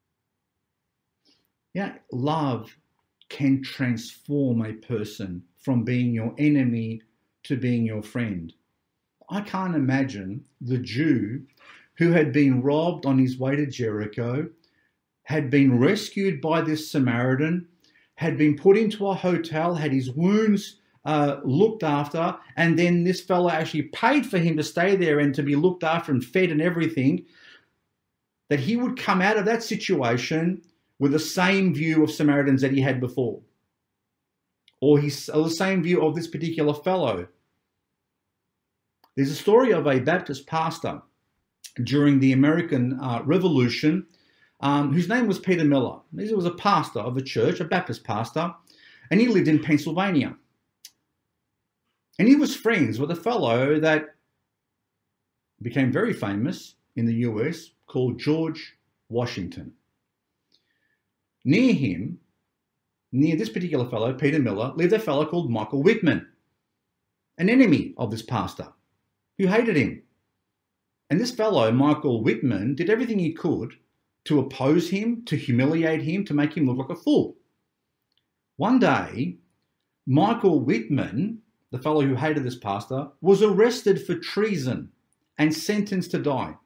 S1: Yeah, love can transform a person from being your enemy to being your friend. I can't imagine the Jew who had been robbed on his way to Jericho, had been rescued by this Samaritan, had been put into a hotel, had his wounds looked after, and then this fellow actually paid for him to stay there and to be looked after and fed and everything, that he would come out of that situation with the same view of Samaritans that he had before, or the same view of this particular fellow. There's a story of a Baptist pastor during the American Revolution, whose name was Peter Miller. He was a pastor of a church, a Baptist pastor, and he lived in Pennsylvania. And he was friends with a fellow that became very famous in the US called George Washington. Near him, near this particular fellow, Peter Miller, lived a fellow called Michael Whitman, an enemy of this pastor who hated him. And this fellow, Michael Whitman, did everything he could to oppose him, to humiliate him, to make him look like a fool. One day, Michael Whitman, the fellow who hated this pastor, was arrested for treason and sentenced to die.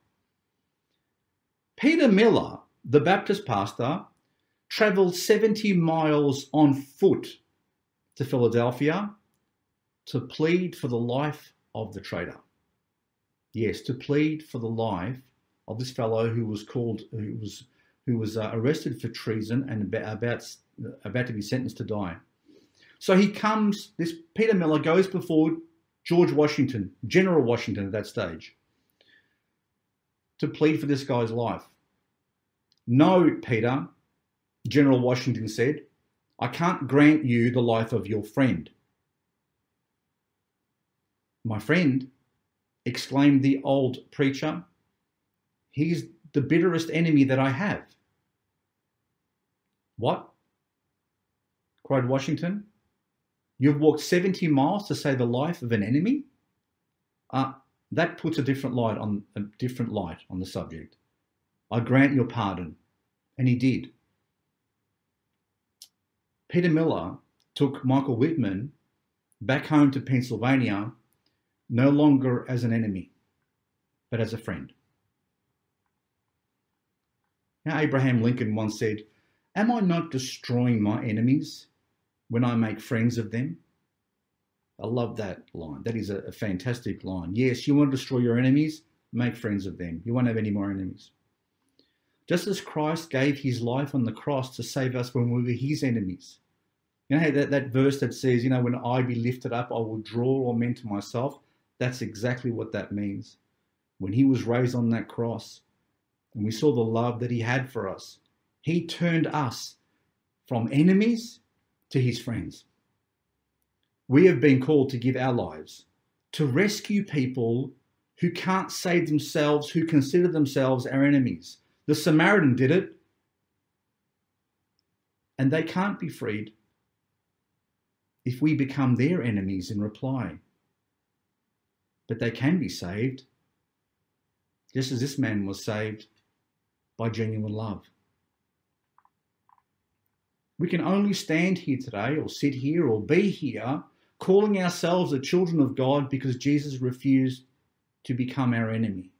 S1: Peter Miller, the Baptist pastor, travelled 70 miles on foot to Philadelphia to plead for the life of the traitor. Yes, to plead for the life of this fellow who was arrested for treason and about to be sentenced to die. So this Peter Miller goes before George Washington, General Washington at that stage, to plead for this guy's life. "No, Peter," General Washington said, "I can't grant you the life of your friend." "My friend," exclaimed the old preacher, "he's the bitterest enemy that I have." "What?" cried Washington. "You've walked 70 miles to save the life of an enemy?" That puts a different light on the subject. "I grant your pardon." And he did. Peter Miller took Michael Whitman back home to Pennsylvania, no longer as an enemy, but as a friend. Now, Abraham Lincoln once said, "Am I not destroying my enemies when I make friends of them?" I love that line. That is a fantastic line. Yes, you want to destroy your enemies? Make friends of them. You won't have any more enemies. Just as Christ gave his life on the cross to save us when we were his enemies. You know that verse that says, when I be lifted up, I will draw all men to myself. That's exactly what that means. When he was raised on that cross and we saw the love that he had for us, he turned us from enemies to his friends. We have been called to give our lives to rescue people who can't save themselves, who consider themselves our enemies. The Samaritan did it, and they can't be freed if we become their enemies in reply. But they can be saved, just as this man was saved by genuine love. We can only stand here today, or sit here, or be here, calling ourselves the children of God because Jesus refused to become our enemy.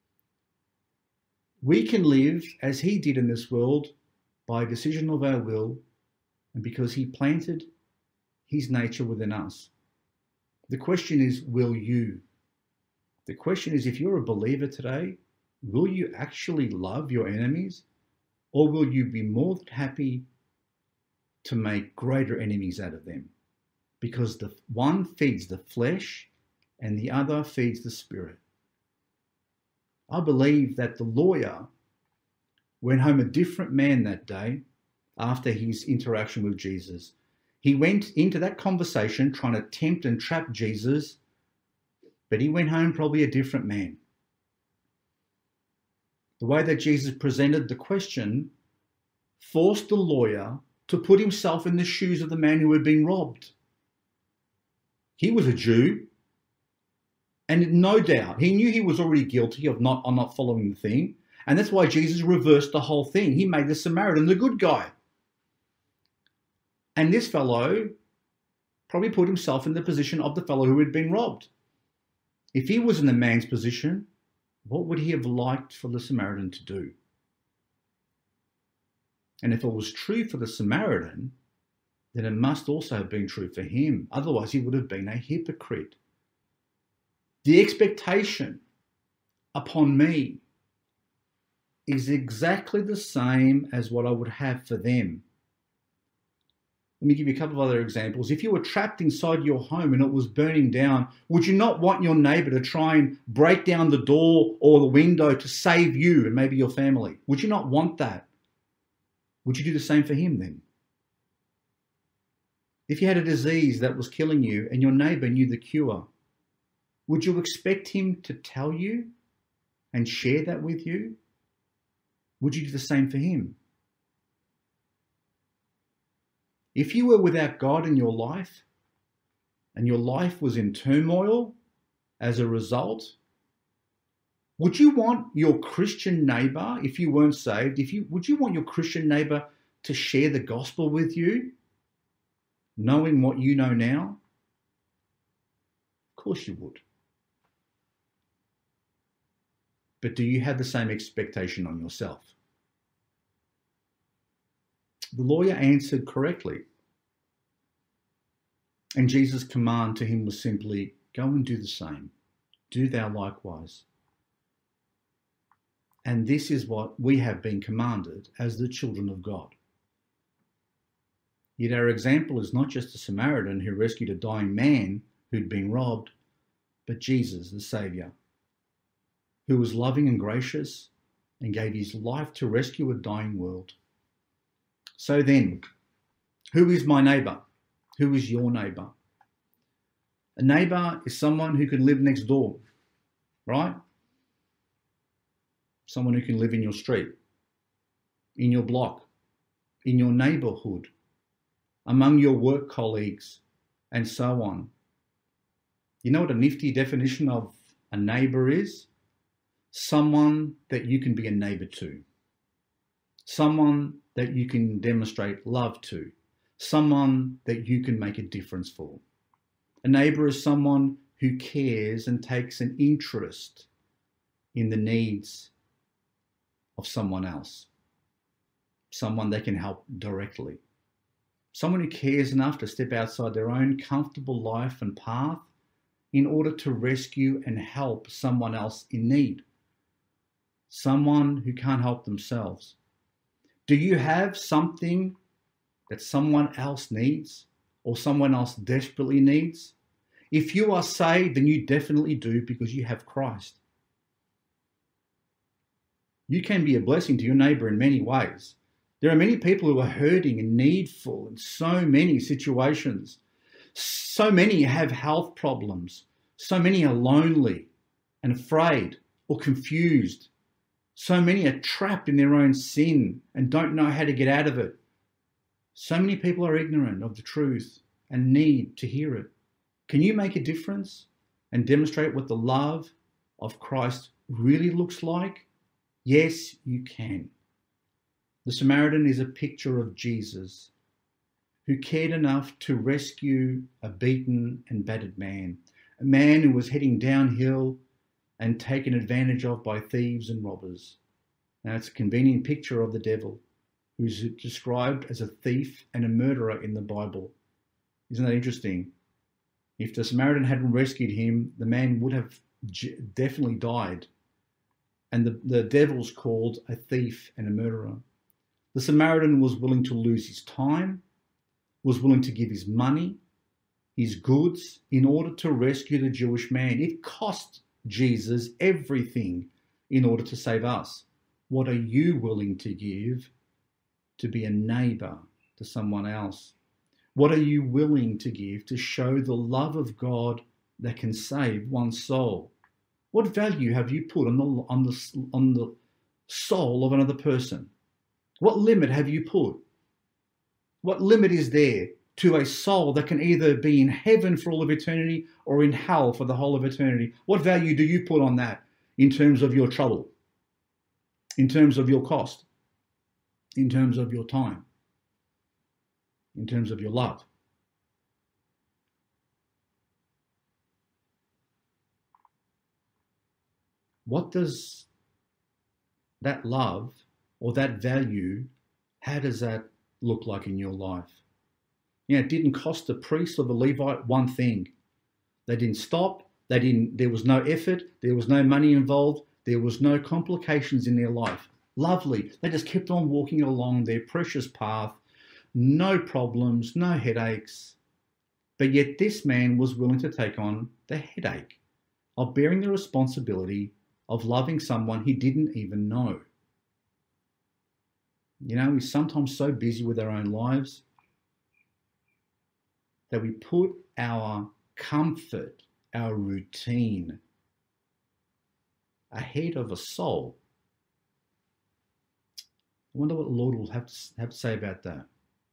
S1: We can live as he did in this world by a decision of our will and because he planted his nature within us. The question is, will you? The question is, if you're a believer today, will you actually love your enemies, or will you be more than happy to make greater enemies out of them? Because the one feeds the flesh and the other feeds the spirit. I believe that the lawyer went home a different man that day after his interaction with Jesus. He went into that conversation trying to tempt and trap Jesus, but he went home probably a different man. The way that Jesus presented the question forced the lawyer to put himself in the shoes of the man who had been robbed. He was a Jew, and no doubt he knew he was already guilty of not following the thing, and that's why Jesus reversed the whole thing. He made the Samaritan the good guy. And this fellow probably put himself in the position of the fellow who had been robbed. If he was in the man's position, what would he have liked for the Samaritan to do? And if it was true for the Samaritan, then it must also have been true for him. Otherwise, he would have been a hypocrite. The expectation upon me is exactly the same as what I would have for them. Let me give you a couple of other examples. If you were trapped inside your home and it was burning down, would you not want your neighbour to try and break down the door or the window to save you and maybe your family? Would you not want that? Would you do the same for him then? If you had a disease that was killing you and your neighbour knew the cure, would you expect him to tell you and share that with you? Would you do the same for him? If you were without God in your life and your life was in turmoil as a result, would you want your Christian neighbour, if you weren't saved, would you want your Christian neighbour to share the gospel with you, knowing what you know now? Of course you would. But do you have the same expectation on yourself? The lawyer answered correctly. And Jesus' command to him was simply, go and do the same. Do thou likewise. And this is what we have been commanded as the children of God. Yet our example is not just a Samaritan who rescued a dying man who'd been robbed, but Jesus, the Saviour, who was loving and gracious, and gave his life to rescue a dying world. So then, who is my neighbour? Who is your neighbour? A neighbour is someone who can live next door, right? Someone who can live in your street, in your block, in your neighbourhood, among your work colleagues, and so on. You know what a nifty definition of a neighbour is? Someone that you can be a neighbour to. Someone that you can demonstrate love to. Someone that you can make a difference for. A neighbour is someone who cares and takes an interest in the needs of someone else. Someone they can help directly. Someone who cares enough to step outside their own comfortable life and path in order to rescue and help someone else in need. Someone who can't help themselves. Do you have something that someone else needs or someone else desperately needs? If you are saved, then you definitely do, because you have Christ. You can be a blessing to your neighbour in many ways. There are many people who are hurting and needful in so many situations. So many have health problems. So many are lonely and afraid or confused. So many are trapped in their own sin and don't know how to get out of it. So many people are ignorant of the truth and need to hear it. Can you make a difference and demonstrate what the love of Christ really looks like? Yes, you can. The Samaritan is a picture of Jesus, who cared enough to rescue a beaten and battered man, a man who was heading downhill and taken advantage of by thieves and robbers. Now, it's a convenient picture of the devil, who's described as a thief and a murderer in the Bible. Isn't that interesting? If the Samaritan hadn't rescued him, the man would have definitely died. And the devil's called a thief and a murderer. The Samaritan was willing to lose his time, was willing to give his money, his goods, in order to rescue the Jewish man. It cost Jesus everything in order to save us. What are you willing to give to be a neighbour to someone else? What are you willing to give to show the love of God that can save one's soul? What value have you put on the soul of another person? What limit have you put? What limit is there to a soul that can either be in heaven for all of eternity or in hell for the whole of eternity? What value do you put on that in terms of your trouble, in terms of your cost, in terms of your time, in terms of your love? What does that love or that value, how does that look like in your life? It didn't cost the priest or the Levite one thing. They didn't stop. There was no effort. There was no money involved. There was no complications in their life. Lovely. They just kept on walking along their precious path. No problems, no headaches. But yet this man was willing to take on the headache of bearing the responsibility of loving someone he didn't even know. We're sometimes so busy with our own lives that we put our comfort, our routine, ahead of a soul. I wonder what the Lord will have to say about that.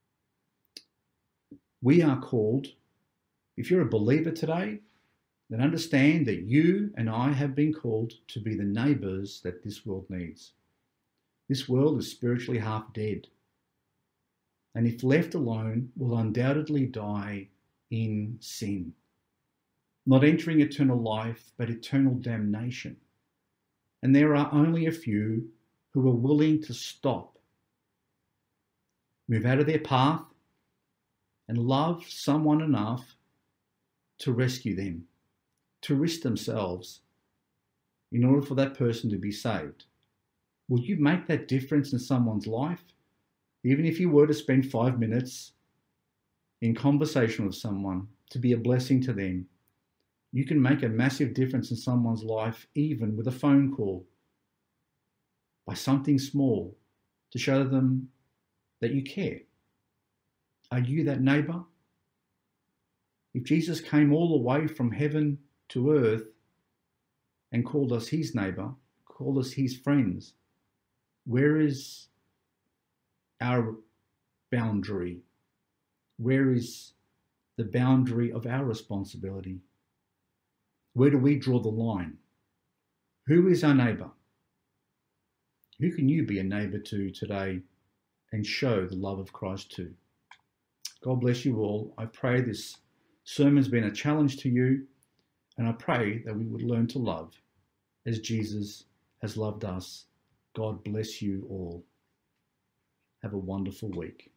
S1: We are called, if you're a believer today, then understand that you and I have been called to be the neighbours that this world needs. This world is spiritually half dead, and if left alone, will undoubtedly die in sin, not entering eternal life, but eternal damnation. And there are only a few who are willing to stop, move out of their path, and love someone enough to rescue them, to risk themselves in order for that person to be saved. Will you make that difference in someone's life? Even if you were to spend 5 minutes in conversation with someone to be a blessing to them, you can make a massive difference in someone's life, even with a phone call. by something small to show them that you care? Are you that neighbour? If Jesus came all the way from heaven to earth and called us his neighbour, called us his friends, where is our boundary? Where is the boundary of our responsibility? Where do we draw the line? Who is our neighbour? Who can you be a neighbour to today and show the love of Christ to? God bless you all. I pray this sermon's been a challenge to you, and I pray that we would learn to love as Jesus has loved us. God bless you all. Have a wonderful week.